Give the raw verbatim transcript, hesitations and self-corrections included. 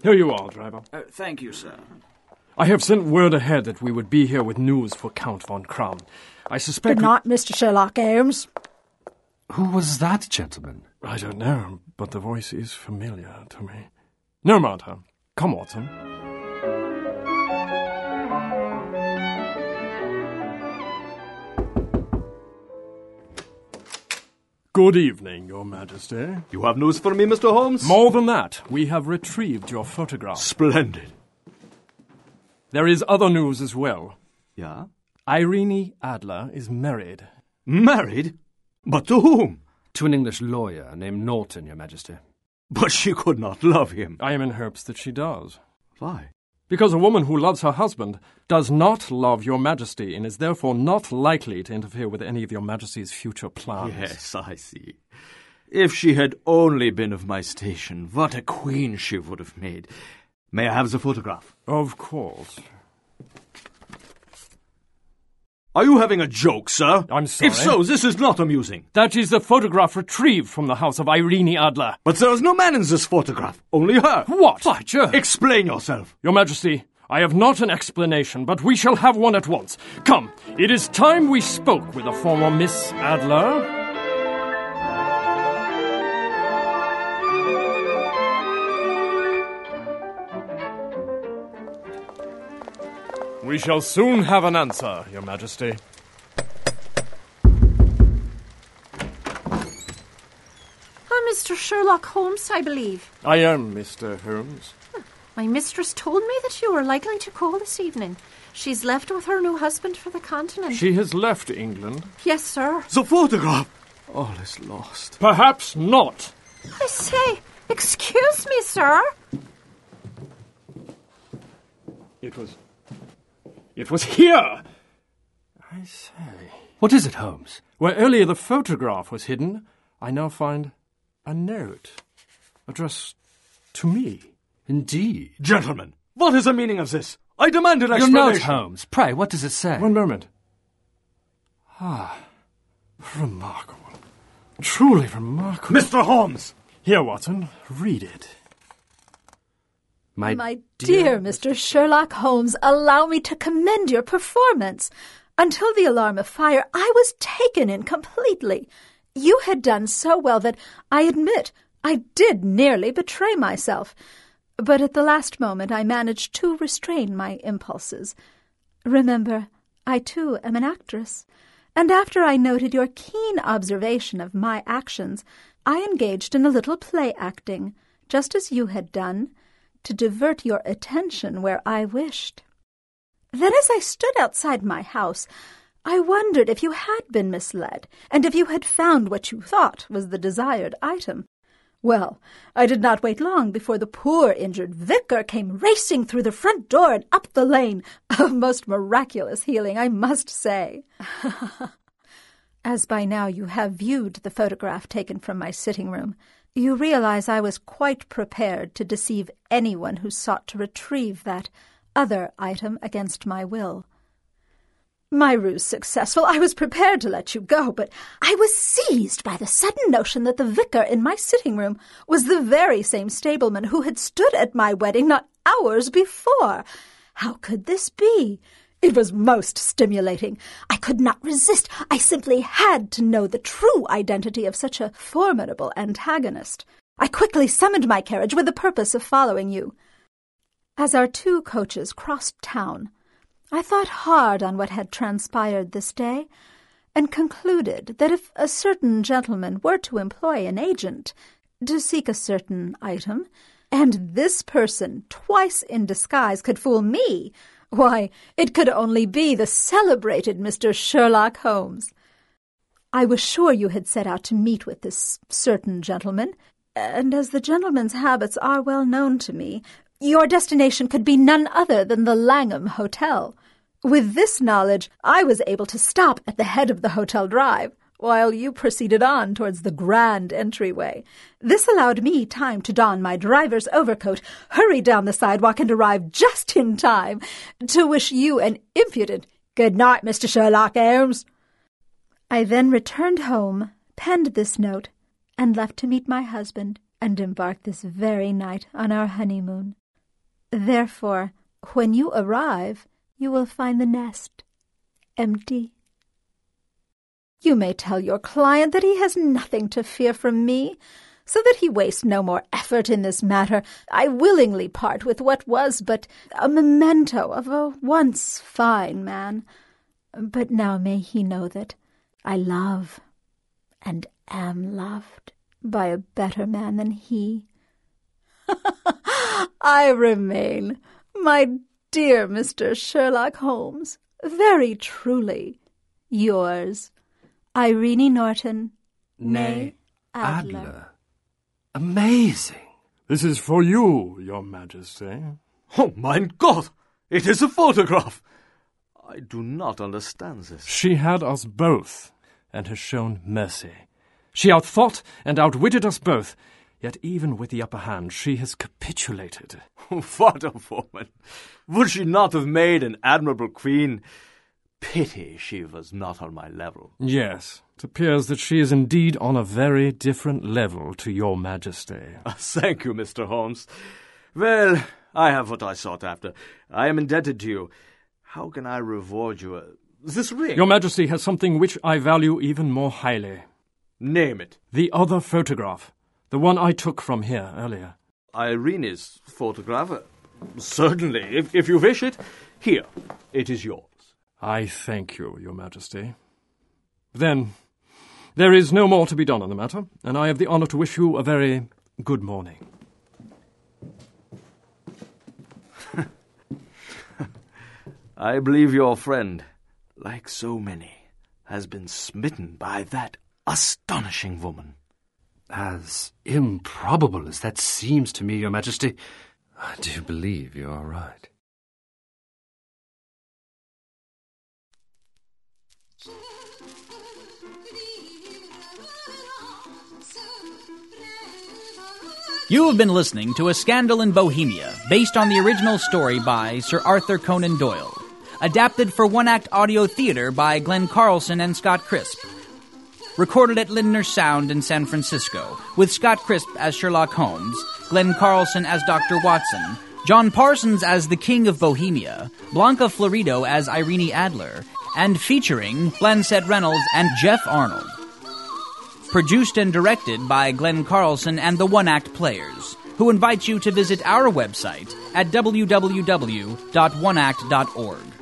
Here you are, driver. Uh, thank you, sir. I have sent word ahead that we would be here with news for Count von Kramm. I suspect... Good night, Mister Sherlock Holmes. Who was that gentleman? I don't know, but the voice is familiar to me. No matter. Come, Watson. Good evening, Your Majesty. You have news for me, Mister Holmes? More than that, we have retrieved your photograph. Splendid. There is other news as well. Yeah? Irene Adler is married. Married? But to whom? To an English lawyer named Norton, Your Majesty. But she could not love him. I am in hopes that she does. Why? Because a woman who loves her husband does not love Your Majesty and is therefore not likely to interfere with any of Your Majesty's future plans. Yes, I see. If she had only been of my station, what a queen she would have made. May I have the photograph? Of course. Are you having a joke, sir? I'm sorry. If so, this is not amusing. That is the photograph retrieved from the house of Irene Adler. But there is no man in this photograph, only her. What? By Jove. Explain yourself. Your Majesty, I have not an explanation, but we shall have one at once. Come, it is time we spoke with the former Miss Adler. We shall soon have an answer, Your Majesty. Oh, Mister Sherlock Holmes, I believe. I am Mister Holmes. My mistress told me that you were likely to call this evening. She's left with her new husband for the continent. She has left England. Yes, sir. The photograph! All is lost. Perhaps not. I say, excuse me, sir. It was... It was here! I say... What is it, Holmes? Where earlier the photograph was hidden, I now find a note addressed to me. Indeed. Gentlemen, what is the meaning of this? I demand an Your explanation. note, Holmes. Pray, what does it say? One moment. Ah, remarkable. Truly remarkable. Mister Holmes! Here, Watson, read it. My, My dear Mister Sherlock Holmes, allow me to commend your performance. Until the alarm of fire, I was taken in completely. You had done so well that, I admit, I did nearly betray myself. But at the last moment I managed to restrain my impulses. Remember, I too am an actress. And after I noted your keen observation of my actions, I engaged in a little play acting, just as you had done, to divert your attention where I wished. Then as I stood outside my house, I wondered if you had been misled, and if you had found what you thought was the desired item. Well, I did not wait long before the poor injured vicar came racing through the front door and up the lane. A most miraculous healing, I must say. As by now you have viewed the photograph taken from my sitting room, you realize I was quite prepared to deceive anyone who sought to retrieve that other item against my will. My ruse successful, I was prepared to let you go, but I was seized by the sudden notion that the vicar in my sitting room was the very same stableman who had stood at my wedding not hours before. How could this be? It was most stimulating. I could not resist. I simply had to know the true identity of such a formidable antagonist. I quickly summoned my carriage with the purpose of following you. As our two coaches crossed town, I thought hard on what had transpired this day, and concluded that if a certain gentleman were to employ an agent to seek a certain item, and this person, twice in disguise, could fool me, why, it could only be the celebrated Mister Sherlock Holmes. I was sure you had set out to meet with this certain gentleman, and as the gentleman's habits are well known to me, your destination could be none other than the Langham Hotel. With this knowledge, I was able to stop at the head of the hotel drive, while you proceeded on towards the grand entryway. This allowed me time to don my driver's overcoat, hurry down the sidewalk, and arrive just in time to wish you an impudent good night, Mister Sherlock Holmes. I then returned home, penned this note, and left to meet my husband, and embark this very night on our honeymoon. Therefore, when you arrive, you will find the nest empty. You may tell your client that he has nothing to fear from me, so that he waste no more effort in this matter. I willingly part with what was but a memento of a once fine man. But now may he know that I love and am loved by a better man than he. I remain, my dear Mister Sherlock Holmes, very truly yours, Irene Norton, Nay, Adler. Adler. Amazing. This is for you, Your Majesty. Oh, mein Gott! It is a photograph! I do not understand this. She had us both, and has shown mercy. She outthought and outwitted us both, yet even with the upper hand she has capitulated. What a woman! Would she not have made an admirable queen? Pity she was not on my level. Yes, it appears that she is indeed on a very different level to Your Majesty. Thank you, Mister Holmes. Well, I have what I sought after. I am indebted to you. How can I reward you? Uh, this ring? Your Majesty has something which I value even more highly. Name it. The other photograph. The one I took from here earlier. Irene's photograph? Uh, certainly, if, if you wish it. Here, it is yours. I thank you, Your Majesty. Then, there is no more to be done on the matter, and I have the honour to wish you a very good morning. I believe your friend, like so many, has been smitten by that astonishing woman. As improbable as that seems to me, Your Majesty, I do believe you are right. You have been listening to A Scandal in Bohemia, based on the original story by Sir Arthur Conan Doyle. Adapted for one-act audio theater by Glenn Carlson and Scott Crisp. Recorded at Lindner Sound in San Francisco, with Scott Crisp as Sherlock Holmes, Glenn Carlson as Doctor Watson, John Parsons as the King of Bohemia, Blanca Florido as Irene Adler, and featuring Flansett Reynolds and Jeff Arnold. Produced and directed by Glenn Carlson and the One Act Players, who invite you to visit our website at w w w dot one act dot org.